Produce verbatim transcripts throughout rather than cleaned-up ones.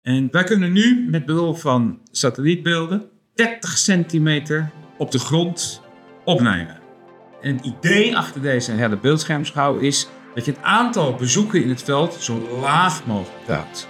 En wij kunnen nu met behulp van satellietbeelden dertig centimeter op de grond opnemen. En het idee achter deze hele beeldschermschouw is dat je het aantal bezoeken in het veld zo laag mogelijk houdt.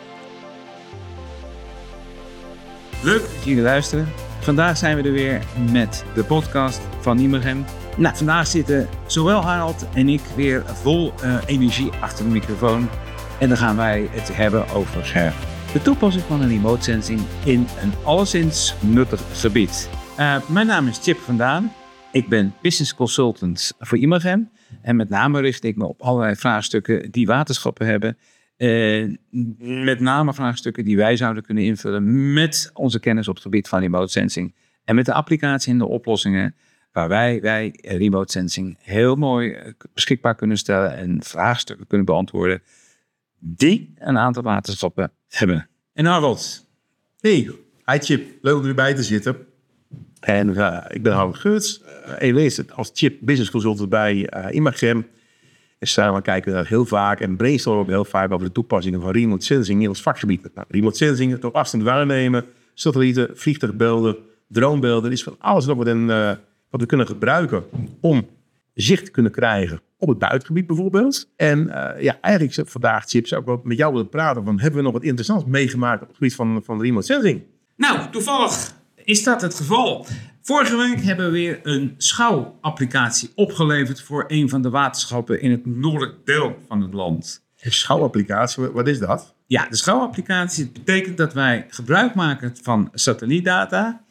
Leuk dat jullie luisteren. Vandaag zijn we er weer met de podcast van Imagem. Nou, vandaag zitten zowel Harald en ik weer vol uh, energie achter de microfoon. En dan gaan wij het hebben over uh, de toepassing van een remote sensing in een alleszins nuttig gebied. Uh, mijn naam is Chip van Daan. Ik ben business consultant voor Imagem. En met name richt ik me op allerlei vraagstukken die waterschappen hebben. Uh, met name vraagstukken die wij zouden kunnen invullen met onze kennis op het gebied van remote sensing. En met de applicatie en de oplossingen waar wij, wij remote sensing heel mooi beschikbaar kunnen stellen en vraagstukken kunnen beantwoorden die een aantal waterschappen hebben. En Harold. Hey, hi Chip. Leuk om erbij te zitten. En uh, ik ben Harold Geurts. Uh, ik lees het als Chip Business Consultant bij uh, Imagem. En samen kijken we daar heel vaak en brainstormen we heel vaak over de toepassingen van remote sensing in ons vakgebied. Nou, remote sensing, het op afstand waarnemen, satellieten, vliegtuigbeelden, dronebeelden. is van alles nog wat, in, uh, wat we kunnen gebruiken om zicht te kunnen krijgen op het buitengebied bijvoorbeeld. En uh, ja, eigenlijk vandaag, Chip, zou ik wel met jou willen praten van, hebben we nog wat interessants meegemaakt op het gebied van, van remote sensing? Nou, toevallig is dat het geval. Vorige week hebben we weer een schouwapplicatie opgeleverd voor een van de waterschappen in het noordelijk deel van het land. Een schouwapplicatie, wat is dat? Ja, de schouwapplicatie betekent dat wij gebruik maken van satellietdata.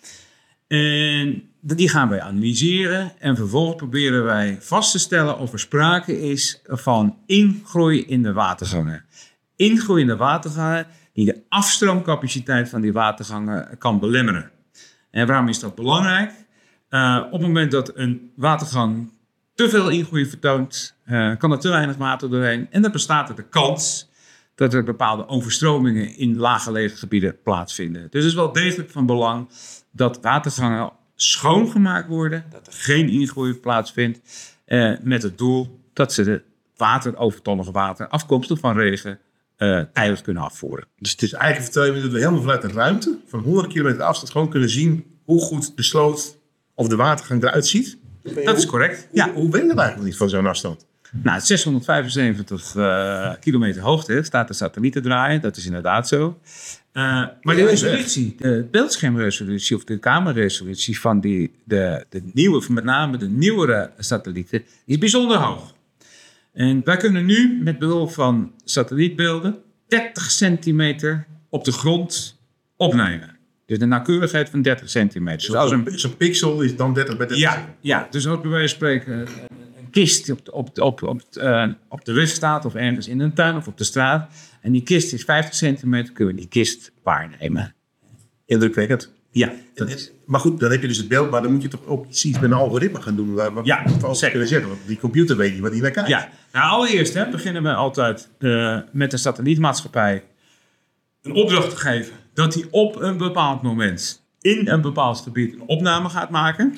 En die gaan wij analyseren en vervolgens proberen wij vast te stellen of er sprake is van ingroei in de watergangen. Ingroei in de watergangen die de afstroomcapaciteit van die watergangen kan belemmeren. En waarom is dat belangrijk? Uh, op het moment dat een watergang te veel ingroei vertoont, uh, kan er te weinig water doorheen. En dan bestaat er de kans dat er bepaalde overstromingen in laaggelegen gebieden plaatsvinden. Dus het is wel degelijk van belang dat watergangen schoongemaakt worden, dat er geen ingroei plaatsvindt, uh, met het doel dat ze de water, overtollige water, afkomstig van regen, Uh, tijdelijk kunnen afvoeren. Dus het is eigenlijk vertellen dat we helemaal vanuit de ruimte van honderd kilometer afstand gewoon kunnen zien hoe goed de sloot of de watergang eruit ziet. Dat is correct. Ja. Hoe, hoe weet je dat eigenlijk niet van zo'n afstand? Nou, zeshonderdvijfenzeventig uh, kilometer hoogte staat de satelliet te draaien. Dat is inderdaad zo. Uh, maar de resolutie, de beeldschermresolutie of de kamerresolutie van die, de, de nieuwe, met name de nieuwere satellieten, is bijzonder hoog. En wij kunnen nu met behulp van satellietbeelden dertig centimeter op de grond opnemen. Dus een nauwkeurigheid van dertig centimeter. Dus als een, zo'n pixel is dan dertig bij dertig ja, centimeter? Ja, dus als bij wijze van spreken een kist die op de, op, op, op, uh, op de weg staat of ergens in een tuin of op de straat. En die kist is vijftig centimeter, kunnen we die kist waarnemen. Indrukwekkend. Ja. Dat is, maar goed, dan heb je dus het beeld, maar dan moet je toch ook iets met een algoritme gaan doen. Waar we ja, zeker kunnen zeggen, want die computer weet niet wat hij naar kijkt. Ja, nou allereerst hè, beginnen we altijd uh, met de satellietmaatschappij een opdracht te geven dat hij op een bepaald moment in een bepaald gebied een opname gaat maken.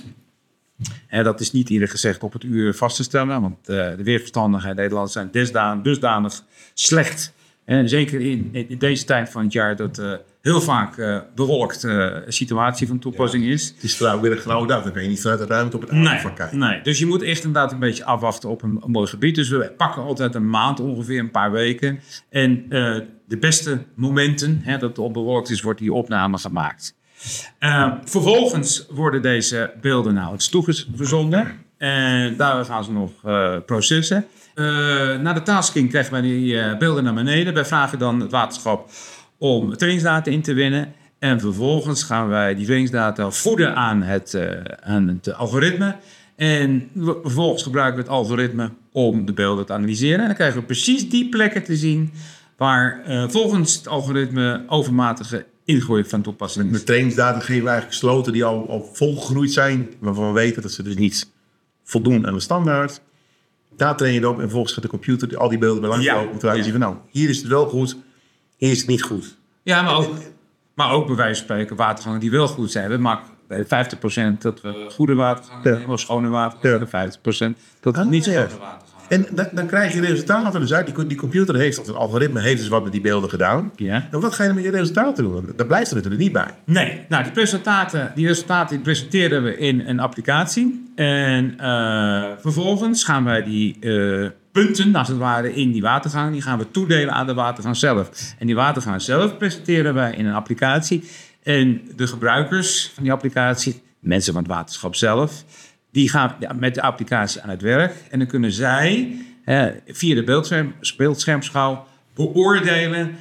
En dat is niet ieder gezegd op het uur vast te stellen, want uh, de weerverstandelijkheden in Nederland zijn desdanig, dusdanig slecht. En zeker in, in deze tijd van het jaar dat uh, heel vaak uh, bewolkt uh, situatie van toepassing ja, is. Het is trouwens weer een grauwe dag, dan kan je niet vanuit de ruimte op het aardvlak kijken. Nee, dus je moet echt inderdaad een beetje afwachten op een, een mooi gebied. Dus we pakken altijd een maand ongeveer, een paar weken. En uh, de beste momenten, hè, dat het al bewolkt is, wordt die opname gemaakt. Uh, vervolgens worden deze beelden naar het toegezonden. En daar gaan ze nog uh, processen. Uh, na de tasking krijgen wij die uh, beelden naar beneden. Wij vragen dan het waterschap om trainingsdata in te winnen. En vervolgens gaan wij die trainingsdata voeden aan het, uh, aan het algoritme. En vervolgens gebruiken we het algoritme om de beelden te analyseren. En dan krijgen we precies die plekken te zien waar uh, volgens het algoritme overmatige ingroei van toepassing is. Met trainingsdata geven we eigenlijk sloten die al, al volgegroeid zijn, waarvan we weten dat ze dus niet voldoen aan de standaard. Daar train je op en vervolgens gaat de computer al die beelden bij langslopen. Ja, om te laten zien van nou, hier is het wel goed, hier is het niet goed. Ja, maar ook, maar ook bij wijze van spreken watergangen die wel goed zijn. We maken bij vijftig procent dat we goede watergangen hebben, ja. schone watergangen, ja. vijftig procent dat we niet schone watergangen hebben. En dan, dan krijg je resultaten dus uit. Die, die computer heeft, of het algoritme heeft dus wat met die beelden gedaan. Ja. En wat ga je dan met je resultaten doen? Daar blijft er natuurlijk niet bij. Nee, nou die resultaten, die resultaten die presenteren we in een applicatie. En uh, vervolgens gaan wij die uh, punten, als het ware, in die watergang, die gaan we toedelen aan de watergang zelf. En die watergang zelf presenteren wij in een applicatie. En de gebruikers van die applicatie, mensen van het waterschap zelf, die gaan met de applicatie aan het werk. En dan kunnen zij eh, via de beeldscherm, beeldschermschouw beoordelen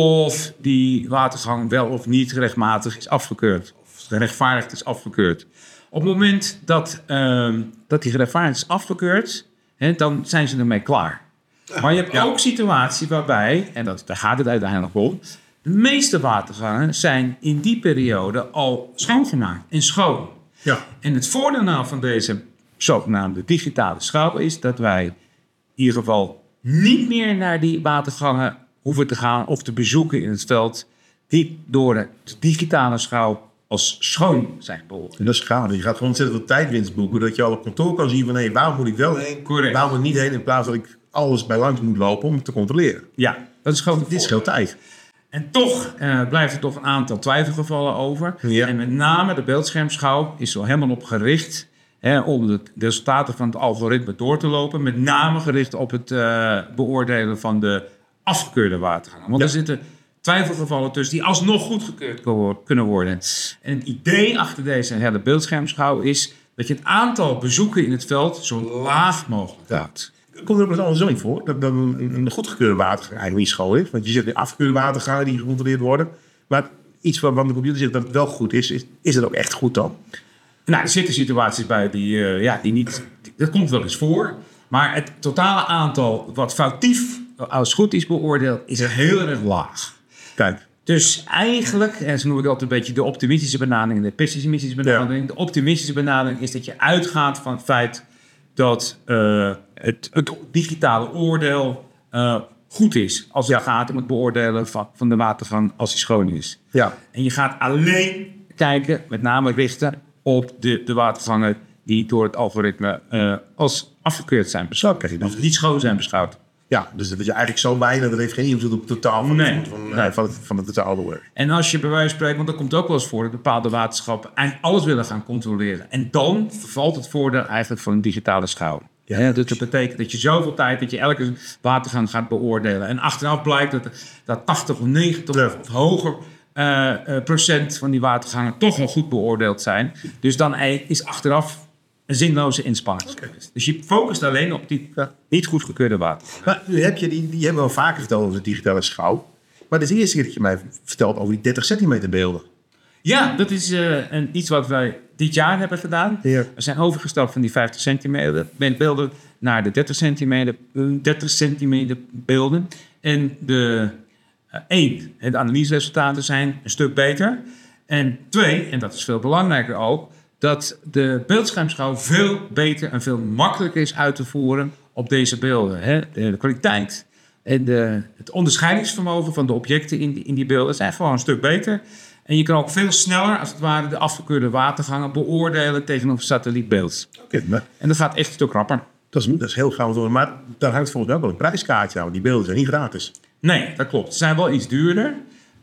of die watergang wel of niet rechtmatig is afgekeurd. Of gerechtvaardigd is afgekeurd. Op het moment dat, uh, dat die gerechtvaardigd is afgekeurd, hè, dan zijn ze ermee klaar. Maar je hebt ja. ook situaties waarbij, en dat, daar gaat het uiteindelijk om, de meeste watergangen zijn in die periode al schoongemaakt en schoon. Ja. En het voordeel van deze zogenaamde digitale schouw is dat wij in ieder geval niet meer naar die watergangen hoeven te gaan of te bezoeken in het veld die door de digitale schouw als schoon zijn beoordeeld. En dat is gaaf. Je gaat gewoon ontzettend veel tijdwinst boeken, dat je al op kantoor kan zien van hé, waar moet ik wel heen? Correct. Waar moet ik niet heen in plaats dat ik alles bij langs moet lopen om te controleren. Ja, dat is gewoon dit scheelt tijd. En toch uh, blijft er toch een aantal twijfelgevallen over. Ja. En met name de beeldschermschouw is er helemaal op gericht hè, om de resultaten van het algoritme door te lopen. Met name gericht op het uh, beoordelen van de afgekeurde watergangen. Want ja. er zitten twijfelgevallen tussen die alsnog goedgekeurd kunnen worden. En het idee achter deze hele beeldschermschouw is dat je het aantal bezoeken in het veld zo laag mogelijk houdt. Komt er ook wel andersom voor? Dat, dat een, een goedgekeurde watergang eigenlijk niet schoon is. Want je zegt de afgekeurde watergangen die gecontroleerd worden. Maar iets waarvan de computer zegt dat het wel goed is, is, is het ook echt goed dan? Nou, er zitten situaties bij die, uh, ja, die niet... Dat komt wel eens voor. Maar het totale aantal wat foutief als goed is beoordeeld, is er heel erg laag. Kijk. Dus eigenlijk, en zo noem ik altijd een beetje de optimistische benadering en de pessimistische benadering. Ja. De optimistische benadering is dat je uitgaat van het feit dat uh, het, het digitale oordeel uh, goed is als het ja. gaat om het beoordelen van, van de watergang als die schoon is. Ja. En je gaat alleen kijken, met name richten op de, de watergangen die door het algoritme uh, als afgekeurd zijn beschouwd. Of niet schoon zijn beschouwd. Ja, dus dat is eigenlijk zo weinig, dat heeft geen invloed op het totaal van, nee. het, van, nee. van, het, van het totale werk. En als je bij wijze van spreken, want dat komt ook wel eens voor, dat bepaalde waterschappen eigenlijk alles willen gaan controleren. En dan vervalt het voordeel eigenlijk van een digitale schouw. Ja. Ja, dus dat betekent dat je zoveel tijd, dat je elke watergang gaat beoordelen. En achteraf blijkt dat, dat tachtig of negentig ja. of hoger uh, uh, procent van die watergangen toch wel goed beoordeeld zijn. Dus dan is achteraf een zinloze inspanning. Okay. Dus je focust alleen op die uh, niet goedgekeurde water. Maar nu heb je die, die hebben we al vaker verteld over de digitale schouw. Maar dit is de eerste keer dat je mij vertelt over die dertig centimeter beelden. Ja, dat is uh, een, iets wat wij dit jaar hebben gedaan. Ja. We zijn overgestapt van die vijftig centimeter beelden naar de dertig centimeter, dertig centimeter beelden. En de uh, één, de analyseresultaten zijn een stuk beter. En twee, en dat is veel belangrijker ook, dat de beeldschermschouw veel beter en veel makkelijker is uit te voeren op deze beelden. Hè? De, de kwaliteit en de, het onderscheidingsvermogen van de objecten in die, in die beelden zijn gewoon een stuk beter. En je kan ook veel sneller, als het ware, de afgekeurde watergangen beoordelen tegenover satellietbeeld. Okay, maar en dat gaat echt een stuk rapper. Dat is, dat is heel gaaf. Maar daar hangt volgens mij ook wel een prijskaartje aan. Die beelden zijn niet gratis. Nee, dat klopt. Ze zijn wel iets duurder.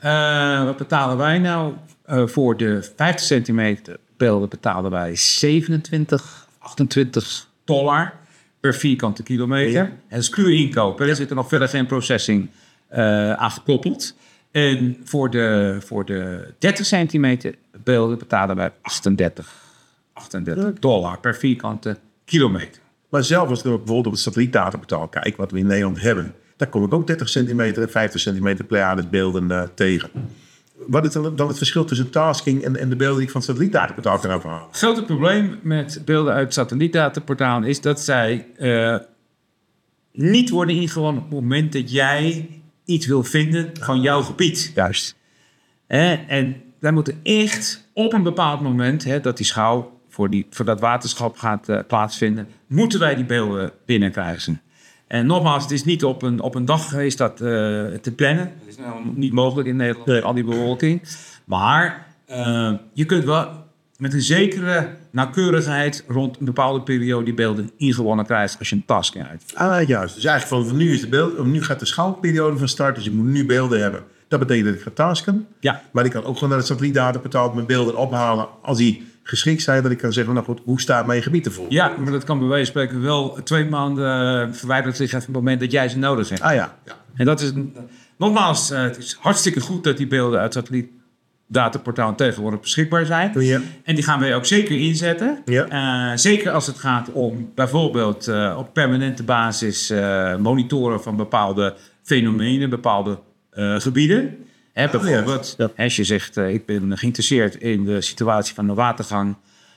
Uh, wat betalen wij nou? Uh, voor de vijftig centimeter beelden betalen wij zevenentwintig, achtentwintig dollar per vierkante kilometer. Ja. En dat is puur inkopen. Er zit er nog verder geen processing uh, aan gekoppeld. En voor de, voor de dertig centimeter beelden betalen wij achtendertig, achtendertig dollar per vierkante kilometer. Maar zelf als ik bijvoorbeeld op het satellietdataportaal kijk, wat we in Nederland hebben, daar kom ik ook dertig centimeter en vijftig centimeter Pleiades beelden uh, tegen. Wat is dan het verschil tussen tasking en, en de beelden die ik van het satellietdataportaal kan afhalen? Het grote probleem met beelden uit het satellietdataportaal is dat zij uh, niet worden ingewonnen op het moment dat jij iets wil vinden van jouw gebied. Juist. Eh, en wij moeten echt op een bepaald moment, hè, dat die schouw voor, die, voor dat waterschap gaat uh, plaatsvinden, moeten wij die beelden binnenkrijgen. En nogmaals, het is niet op een, op een dag geweest dat uh, te plannen. Dat is nou niet mogelijk in Nederland, nee. Al die bewolking. Maar uh, je kunt wel met een zekere nauwkeurigheid rond een bepaalde periode die beelden ingewonnen krijgt als je een task uit. Ah, juist. Dus eigenlijk van nu, is de beeld, nu gaat de schouwperiode van start, dus ik moet nu beelden hebben. Dat betekent dat ik ga tasken. Ja. Maar ik kan ook gewoon naar het satellietdataportaal mijn beelden ophalen als die geschikt zijn, dat ik kan zeggen, nou goed, hoe staat mijn gebied ervoor? Ja, maar dat kan bij wijze van spreken wel twee maanden verwijderd liggen van het moment dat jij ze nodig hebt. Ah ja. ja. En dat is, nogmaals, het is hartstikke goed dat die beelden uit het satellietdataportaal tegenwoordig beschikbaar zijn. Ja. En die gaan wij ook zeker inzetten. Ja. Uh, zeker als het gaat om bijvoorbeeld uh, op permanente basis uh, monitoren van bepaalde fenomenen, bepaalde uh, gebieden. Hè, bijvoorbeeld, ja. Ja. Als je zegt, uh, ik ben geïnteresseerd in de situatie van de watergang.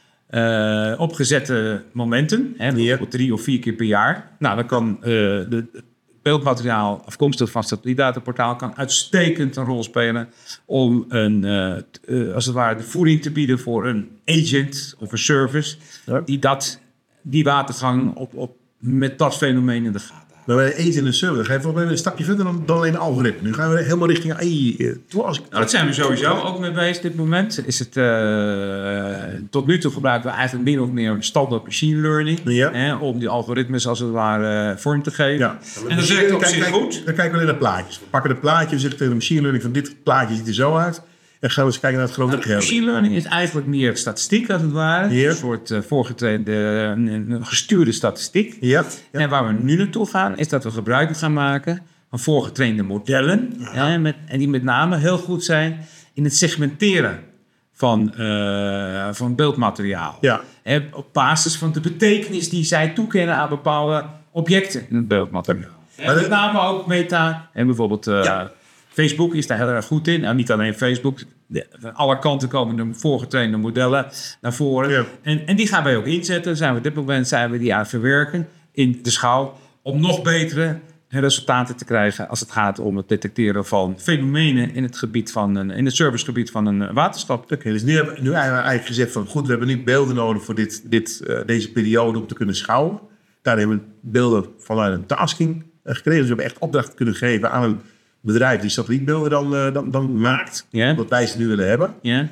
Uh, opgezette momenten, hè, bijvoorbeeld drie of vier keer per jaar. Nou, dan kan uh, de, het beeldmateriaal afkomstig van het satellietdataportaal kan uitstekend een rol spelen om een, uh, t, uh, als het ware de voeding te bieden voor een agent of een service ja. die dat, die watergang op, op, met dat fenomeen in de gaten. Maar bij de agent en de service, dan ga je volgens mij een stapje verder dan, dan alleen een algoritme. Nu gaan we helemaal richting A I. Nou, dat zijn we sowieso ook mee bezig op dit moment. Is het, uh, tot nu toe gebruiken we eigenlijk min of meer standaard machine learning. Ja. Hè, om die algoritmes als het ware vorm te geven. Ja. En dat werkt op zich goed. Dan kijken we alleen naar plaatjes. We pakken de plaatjes, we zitten tegen de machine learning van dit plaatje ziet er zo uit. En gaan we eens kijken naar het grote geheel. Machine learning is eigenlijk meer statistiek als het ware. Ja. Een soort uh, voorgetrainde, een, een gestuurde statistiek. Ja. Ja. En waar we nu naartoe gaan, is dat we gebruik gaan maken van voorgetrainde modellen. Ja. Ja, met, en die met name heel goed zijn in het segmenteren van, uh, van beeldmateriaal. Ja. En op basis van de betekenis die zij toekennen aan bepaalde objecten in het beeldmateriaal. Ja. En met name ook meta en bijvoorbeeld... Uh, ja. Facebook is daar heel erg goed in. Nou, niet alleen Facebook. De, van alle kanten komen de voorgetrainde modellen naar voren. Ja. En, en die gaan wij ook inzetten. Zijn we op dit moment zijn we die aan het verwerken in de schouw. Om nog betere resultaten te krijgen als het gaat om het detecteren van fenomenen in het gebied van een, in het servicegebied van een waterschap. Oké, dus nu hebben, nu hebben we eigenlijk gezegd van goed, we hebben nu beelden nodig voor dit, dit, uh, deze periode om te kunnen schouwen. Daar hebben we beelden vanuit een tasking uh, gekregen. Dus we hebben echt opdracht kunnen geven aan een bedrijf die satellietbeelden dan, uh, dan, dan maakt. Yeah. Wat wij ze nu willen hebben. Yeah.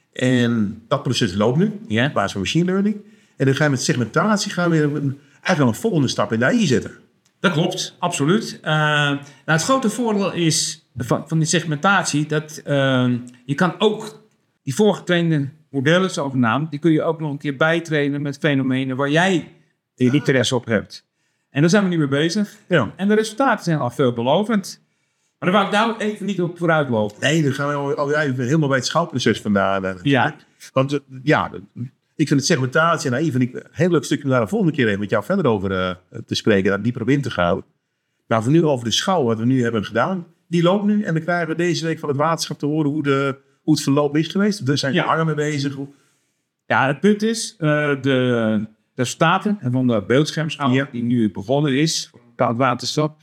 En dat proces loopt nu. Yeah. Op basis van machine learning. En dan gaan we met segmentatie gaan we een, eigenlijk wel een volgende stap in de A I zetten. Dat klopt, absoluut. Uh, nou, het grote voordeel is van, van die segmentatie dat uh, je kan ook die voorgetrainde modellen, zogenaamd, die kun je ook nog een keer bijtrainen met fenomenen waar jij je interesse op hebt. En daar zijn we nu mee bezig. Ja. En de resultaten zijn al veelbelovend. Maar daar wou ik nou even niet op vooruit lopen. Nee, dan gaan we al, al helemaal bij het schouwproces vandaan. Ja. Want ja, ik vind het segmentatie en A I vind ik een heel leuk stukje om daar de volgende keer even met jou verder over uh, te spreken. Daar dieper op in te gaan. Maar voor nu over de schouw, wat we nu hebben gedaan. Die loopt nu en dan krijgen we deze week van het waterschap te horen hoe, de, hoe het verloop is geweest. Daar zijn we ja. mee bezig. Ja, het punt is, uh, de, de resultaten van de beeldschermschouw ja. die nu begonnen is, voor het waterschap.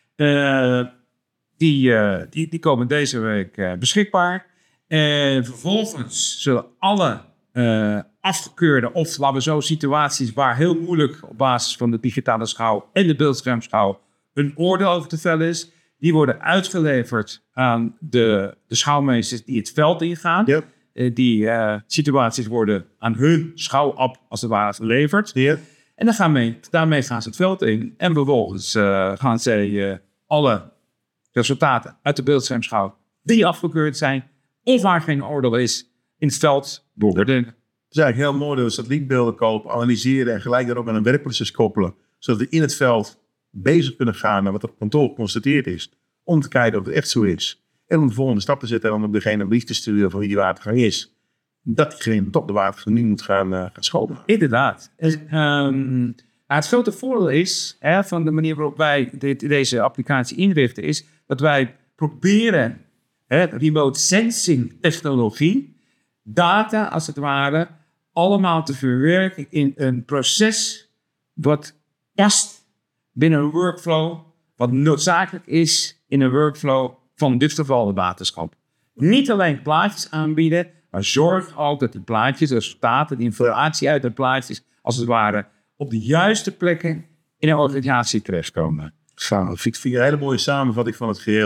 Uh, Die, uh, die, die komen deze week uh, beschikbaar. En vervolgens zullen alle uh, afgekeurde, of laten we zo, situaties waar heel moeilijk op basis van de digitale schouw en de beeldschermschouw een oordeel over te vellen is, die worden uitgeleverd aan de, de schouwmeesters die het veld ingaan. Yep. Uh, die uh, situaties worden aan hun schouwapp als het ware geleverd. Yep. En dan gaan we, daarmee gaan ze het veld in. En vervolgens uh, gaan ze uh, alle resultaten uit de beeldschermschouw die afgekeurd zijn, of waar geen oordeel is, in het veld beoordelen. Het is eigenlijk heel mooi dat we satellietbeelden kopen, analyseren en gelijk daarop aan een werkproces koppelen, zodat we in het veld bezig kunnen gaan naar wat op kantoor geconstateerd is, om te kijken of het echt zo is. En om de volgende stap te zetten en dan op degene een brief te sturen van wie die watergang is. Dat diegene top de watergang nu moet gaan, uh, gaan schopen. Inderdaad. Um, het grote voordeel is, hè, van de manier waarop wij dit, deze applicatie inrichten, is dat wij proberen, hè, remote sensing technologie, data als het ware, allemaal te verwerken in een proces wat past binnen een workflow, wat noodzakelijk is in een workflow van in dit geval de waterschap. Niet alleen plaatjes aanbieden, maar zorg ook dat die plaatjes, de resultaten, de informatie uit de plaatjes, als het ware, op de juiste plekken in een organisatie terechtkomen. Dat vind ik een hele mooie samenvatting van het geheel.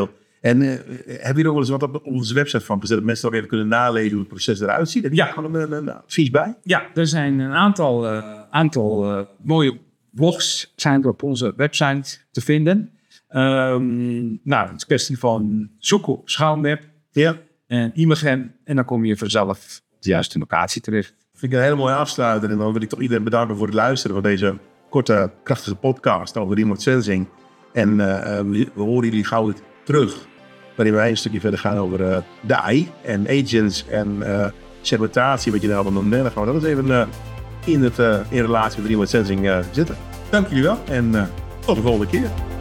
En uh, heb je er ook wel eens wat op onze website van gezet, dat mensen ook even kunnen nalezen hoe het proces eruit ziet? Heb je Ja. daar gewoon een, een advies bij? Ja, er zijn een aantal, uh, aantal uh, mooie blogs zijn er op onze website te vinden. Um, nou, het is kwestie van zoeken op Schouwmap Ja. en Imagen. En dan kom je vanzelf op de juiste locatie terecht. Vind ik een hele mooie afsluiter. En dan wil ik toch iedereen bedanken voor het luisteren van deze korte, krachtige podcast over remote sensing. En uh, we, we horen jullie gauw weer terug, waarin wij een stukje verder gaan over uh, de A I en agents en uh, segmentatie, wat je daar allemaal noemt. Dan gaan we dat eens even uh, in, het, uh, in relatie met remote sensing uh, zitten. Dank jullie wel en uh, tot de volgende keer.